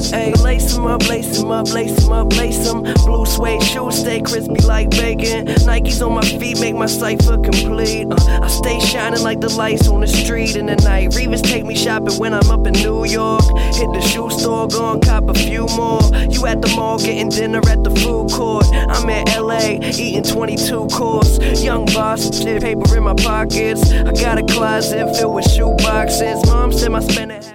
Ayy, lace 'em up, lace 'em up, lace 'em up, lace 'em. Blue suede shoes stay crispy like bacon. Nikes on my feet make my cipher complete. I stay shining like the lights on the street in the night. Revis take me shopping when I'm up in New York. Hit the shoe store, go and cop a few more. You at the mall getting dinner at the food court. I'm in LA eating 22 course. Young boss, shit, paper in my pockets. I got a closet filled with shoe boxes. Mom said my spending